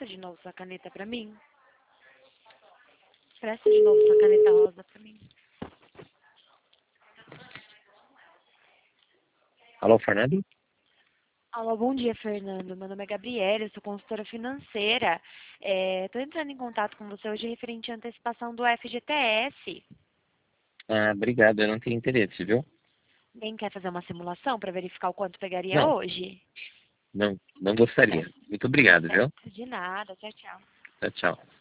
de novo sua caneta pra mim? Presta de novo sua caneta rosa pra mim. Alô, Fernando? Alô, bom dia, Fernando. Meu nome é Gabriela, eu sou consultora financeira. Estou entrando em contato com você hoje referente à antecipação do FGTS. Ah, obrigado, eu não tenho interesse, viu? Bem, quer fazer uma simulação para verificar o quanto pegaria Não, hoje? não gostaria. Muito obrigado, viu? Certo, de nada. Tchau, tchau. Tchau, tchau.